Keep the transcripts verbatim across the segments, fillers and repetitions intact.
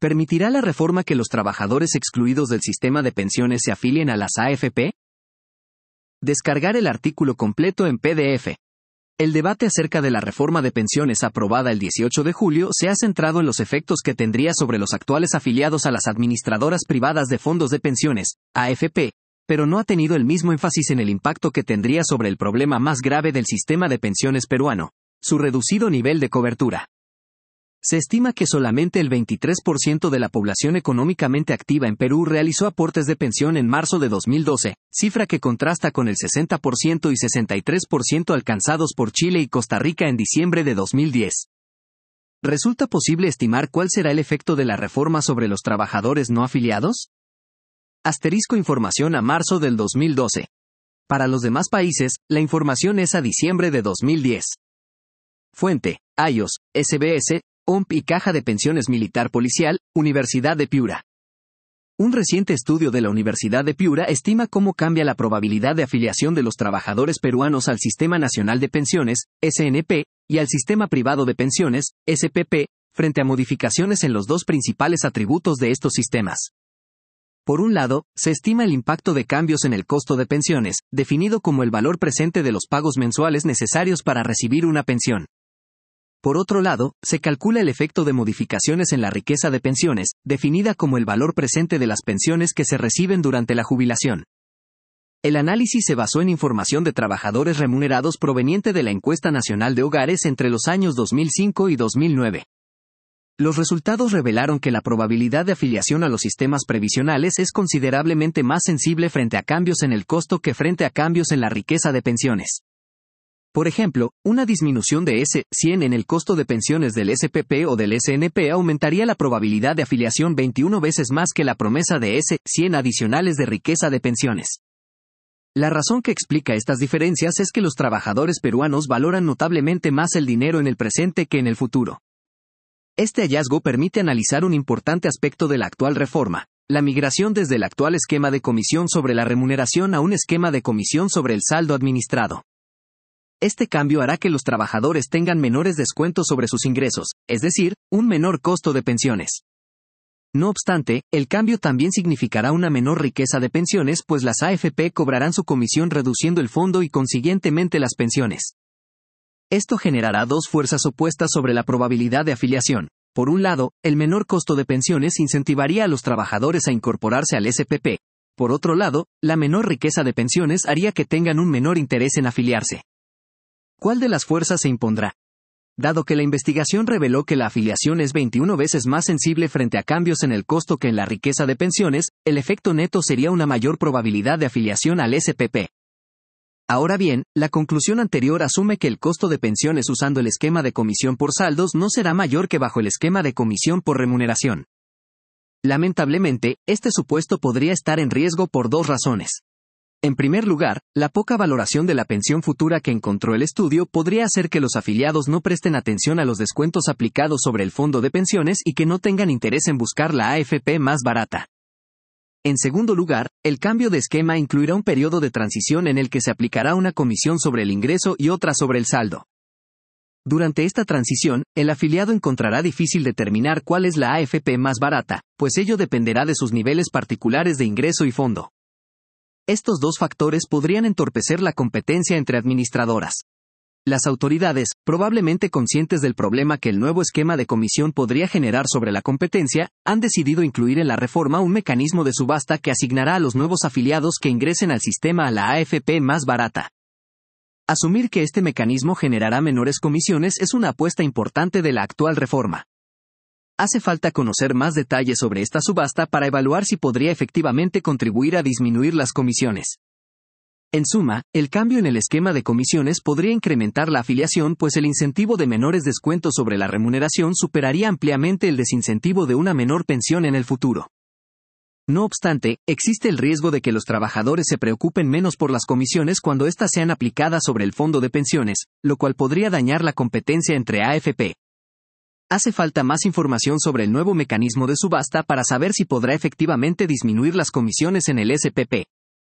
¿Permitirá la reforma que los trabajadores excluidos del sistema de pensiones se afilien a las A F P? Descargar el artículo completo en P D F. El debate acerca de la reforma de pensiones aprobada el dieciocho de julio se ha centrado en los efectos que tendría sobre los actuales afiliados a las administradoras privadas de fondos de pensiones, A F P, pero no ha tenido el mismo énfasis en el impacto que tendría sobre el problema más grave del sistema de pensiones peruano, su reducido nivel de cobertura. Se estima que solamente el veintitrés por ciento de la población económicamente activa en Perú realizó aportes de pensión en marzo de dos mil doce, cifra que contrasta con el sesenta por ciento y sesenta y tres por ciento alcanzados por Chile y Costa Rica en diciembre de dos mil diez. ¿Resulta posible estimar cuál será el efecto de la reforma sobre los trabajadores no afiliados? Asterisco información a marzo del dos mil doce. Para los demás países, la información es a diciembre de dos mil diez. Fuente: I O S, S B S, O M P y Caja de Pensiones Militar Policial, Universidad de Piura. Un reciente estudio de la Universidad de Piura estima cómo cambia la probabilidad de afiliación de los trabajadores peruanos al Sistema Nacional de Pensiones, S N P, y al Sistema Privado de Pensiones, S P P, frente a modificaciones en los dos principales atributos de estos sistemas. Por un lado, se estima el impacto de cambios en el costo de pensiones, definido como el valor presente de los pagos mensuales necesarios para recibir una pensión. Por otro lado, se calcula el efecto de modificaciones en la riqueza de pensiones, definida como el valor presente de las pensiones que se reciben durante la jubilación. El análisis se basó en información de trabajadores remunerados proveniente de la Encuesta Nacional de Hogares entre los años dos mil cinco y dos mil nueve. Los resultados revelaron que la probabilidad de afiliación a los sistemas previsionales es considerablemente más sensible frente a cambios en el costo que frente a cambios en la riqueza de pensiones. Por ejemplo, una disminución de S cien en el costo de pensiones del S P P o del S N P aumentaría la probabilidad de afiliación veintiuna veces más que la promesa de S cien adicionales de riqueza de pensiones. La razón que explica estas diferencias es que los trabajadores peruanos valoran notablemente más el dinero en el presente que en el futuro. Este hallazgo permite analizar un importante aspecto de la actual reforma, la migración desde el actual esquema de comisión sobre la remuneración a un esquema de comisión sobre el saldo administrado. Este cambio hará que los trabajadores tengan menores descuentos sobre sus ingresos, es decir, un menor costo de pensiones. No obstante, el cambio también significará una menor riqueza de pensiones, pues las A F P cobrarán su comisión reduciendo el fondo y consiguientemente las pensiones. Esto generará dos fuerzas opuestas sobre la probabilidad de afiliación. Por un lado, el menor costo de pensiones incentivaría a los trabajadores a incorporarse al S P P. Por otro lado, la menor riqueza de pensiones haría que tengan un menor interés en afiliarse. ¿Cuál de las fuerzas se impondrá? Dado que la investigación reveló que la afiliación es veintiuna veces más sensible frente a cambios en el costo que en la riqueza de pensiones, el efecto neto sería una mayor probabilidad de afiliación al S P P. Ahora bien, la conclusión anterior asume que el costo de pensiones usando el esquema de comisión por saldos no será mayor que bajo el esquema de comisión por remuneración. Lamentablemente, este supuesto podría estar en riesgo por dos razones. En primer lugar, la poca valoración de la pensión futura que encontró el estudio podría hacer que los afiliados no presten atención a los descuentos aplicados sobre el fondo de pensiones y que no tengan interés en buscar la A F P más barata. En segundo lugar, el cambio de esquema incluirá un periodo de transición en el que se aplicará una comisión sobre el ingreso y otra sobre el saldo. Durante esta transición, el afiliado encontrará difícil determinar cuál es la A F P más barata, pues ello dependerá de sus niveles particulares de ingreso y fondo. Estos dos factores podrían entorpecer la competencia entre administradoras. Las autoridades, probablemente conscientes del problema que el nuevo esquema de comisión podría generar sobre la competencia, han decidido incluir en la reforma un mecanismo de subasta que asignará a los nuevos afiliados que ingresen al sistema a la A F P más barata. Asumir que este mecanismo generará menores comisiones es una apuesta importante de la actual reforma. Hace falta conocer más detalles sobre esta subasta para evaluar si podría efectivamente contribuir a disminuir las comisiones. En suma, el cambio en el esquema de comisiones podría incrementar la afiliación, pues el incentivo de menores descuentos sobre la remuneración superaría ampliamente el desincentivo de una menor pensión en el futuro. No obstante, existe el riesgo de que los trabajadores se preocupen menos por las comisiones cuando éstas sean aplicadas sobre el fondo de pensiones, lo cual podría dañar la competencia entre A F P. Hace falta más información sobre el nuevo mecanismo de subasta para saber si podrá efectivamente disminuir las comisiones en el S P P.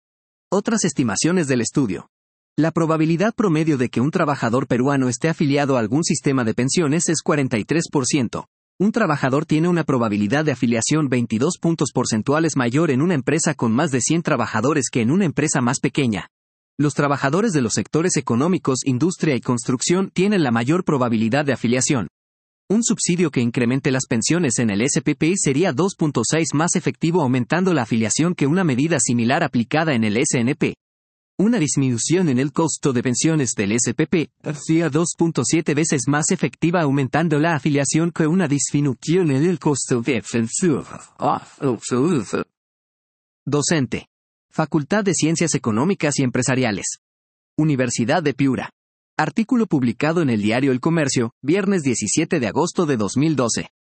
Otras estimaciones del estudio. La probabilidad promedio de que un trabajador peruano esté afiliado a algún sistema de pensiones es cuarenta y tres por ciento, Un trabajador tiene una probabilidad de afiliación veintidós puntos porcentuales mayor en una empresa con más de cien trabajadores que en una empresa más pequeña. Los trabajadores de los sectores económicos, industria y construcción tienen la mayor probabilidad de afiliación. Un subsidio que incremente las pensiones en el S P P sería dos punto seis más efectivo, aumentando la afiliación que una medida similar aplicada en el S N P. Una disminución en el costo de pensiones del S P P sería dos punto siete veces más efectiva, aumentando la afiliación que una disminución en el costo de pensiones. Docente. Facultad de Ciencias Económicas y Empresariales. Universidad de Piura. Artículo publicado en el diario El Comercio, viernes diecisiete de agosto de dos mil doce.